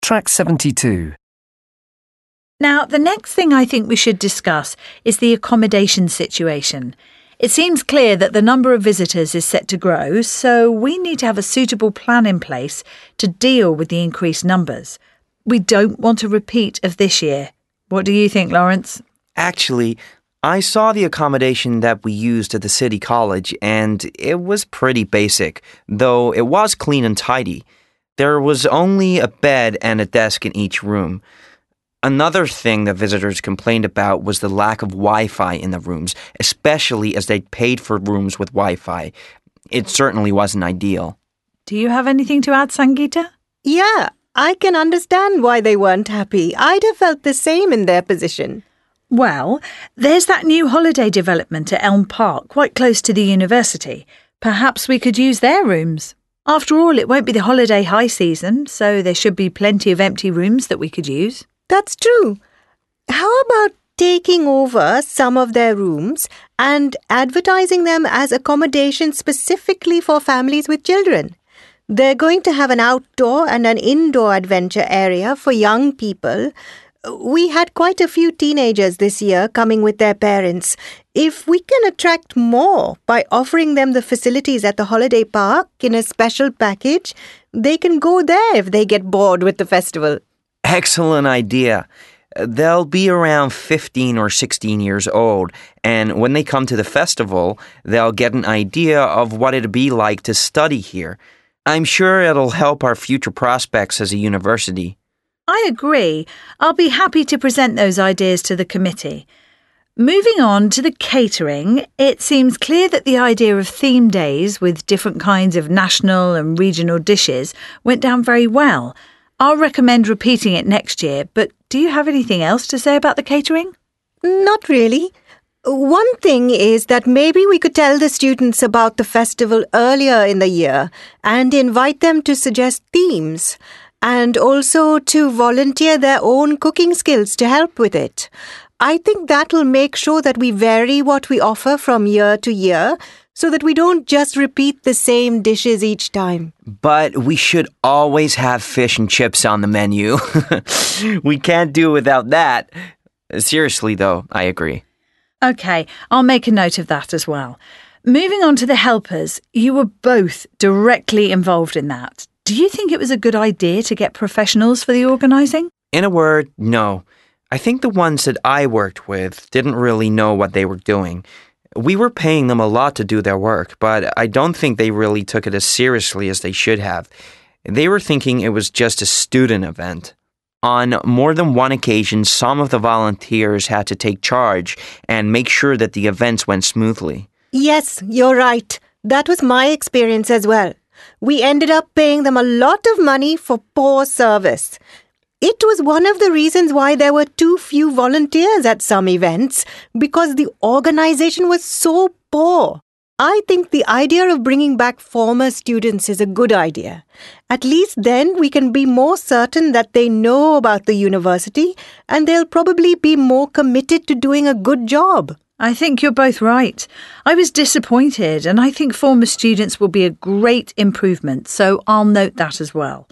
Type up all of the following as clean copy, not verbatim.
Track 72. Now, the next thing I think we should discuss is the accommodation situation. It seems clear that the number of visitors is set to grow, so we need to have a suitable plan in place to deal with the increased numbers. We don't want a repeat of this year. What do you think, Lawrence? Actually, I saw the accommodation that we used at the city college, and it was pretty basic, though it was clean and tidy. There was only a bed and a desk in each room. Another thing that visitors complained about was the lack of Wi-Fi in the rooms, especially as they paid for rooms with Wi-Fi. It certainly wasn't ideal. Do you have anything to add, Sangeeta? Yeah, I can understand why they weren't happy. I'd have felt the same in their position. Well, there's that new holiday development at Elm Park, quite close to the university. Perhaps we could use their rooms. After all, it won't be the holiday high season, so there should be plenty of empty rooms that we could use. That's true. How about taking over some of their rooms and advertising them as accommodation specifically for families with children? They're going to have an outdoor and an indoor adventure area for young people. We had quite a few teenagers this year coming with their parents. If we can attract more by offering them the facilities at the holiday park in a special package, they can go there if they get bored with the festival. Excellent idea. They'll be around 15 or 16 years old, and when they come to the festival, they'll get an idea of what it'd be like to study here. I'm sure it'll help our future prospects as a university. I agree. I'll be happy to present those ideas to the committee. Moving on to the catering, it seems clear that the idea of theme days with different kinds of national and regional dishes went down very well. I'll recommend repeating it next year, but do you have anything else to say about the catering? Not really. One thing is that maybe we could tell the students about the festival earlier in the year and invite them to suggest themes and also to volunteer their own cooking skills to help with it. I think that will make sure that we vary what we offer from year to year so that we don't just repeat the same dishes each time. But we should always have fish and chips on the menu. We can't do without that. Seriously, though, I agree. OK, I'll make a note of that as well. Moving on to the helpers, you were both directly involved in that. Do you think it was a good idea to get professionals for the organising? In a word, no. I think the ones that I worked with didn't really know what they were doing. We were paying them a lot to do their work, but I don't think they really took it as seriously as they should have. They were thinking it was just a student event. On more than one occasion, some of the volunteers had to take charge and make sure that the events went smoothly. Yes, you're right. That was my experience as well. We ended up paying them a lot of money for poor service. It was one of the reasons why there were too few volunteers at some events, because the organization was so poor. I think the idea of bringing back former students is a good idea. At least then we can be more certain that they know about the university and they'll probably be more committed to doing a good job. I think you're both right. I was disappointed, and I think former students will be a great improvement, so I'll note that as well.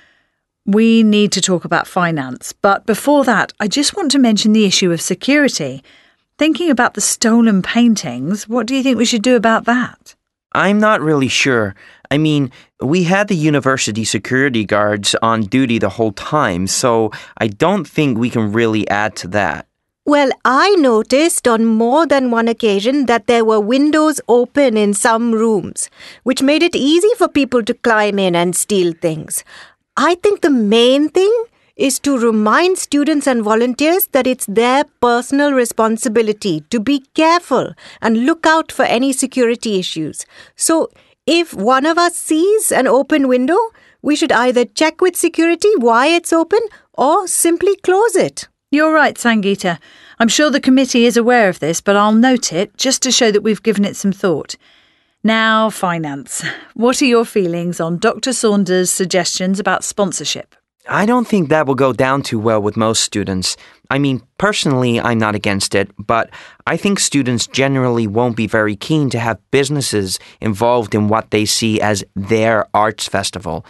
We need to talk about finance, but before that, I just want to mention the issue of security. Thinking about the stolen paintings, what do you think we should do about that? I'm not really sure. I mean, we had the university security guards on duty the whole time, so I don't think we can really add to that. Well, I noticed on more than one occasion that there were windows open in some rooms, which made it easy for people to climb in and steal things. I think the main thing is to remind students and volunteers that it's their personal responsibility to be careful and look out for any security issues. So, if one of us sees an open window, we should either check with security why it's open or simply close it. You're right, Sangeeta. I'm sure the committee is aware of this, but I'll note it just to show that we've given it some thought. Now, finance. What are your feelings on Dr. Saunders' suggestions about sponsorship? I don't think that will go down too well with most students. I mean, personally, I'm not against it, but I think students generally won't be very keen to have businesses involved in what they see as their arts festival.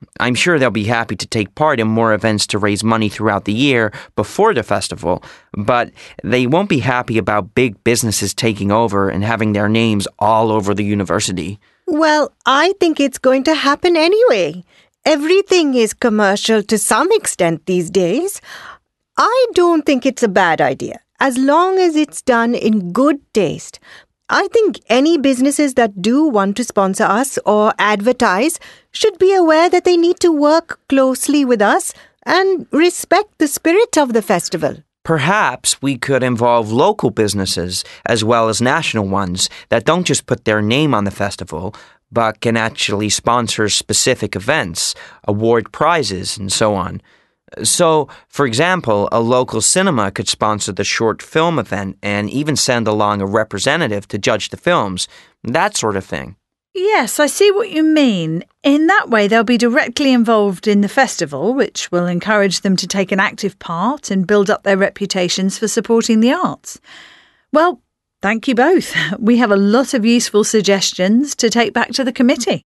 I'm sure they'll be happy to take part in more events to raise money throughout the year before the festival, but they won't be happy about big businesses taking over and having their names all over the university. Well, I think it's going to happen anyway. Everything is commercial to some extent these days. I don't think it's a bad idea, as long as it's done in good taste. I think any businesses that do want to sponsor us or advertise should be aware that they need to work closely with us and respect the spirit of the festival. Perhaps we could involve local businesses as well as national ones that don't just put their name on the festival, but can actually sponsor specific events, award prizes, and so on. So, for example, a local cinema could sponsor the short film event and even send along a representative to judge the films, that sort of thing. Yes, I see what you mean. In that way, they'll be directly involved in the festival, which will encourage them to take an active part and build up their reputations for supporting the arts. Well, thank you both. We have a lot of useful suggestions to take back to the committee.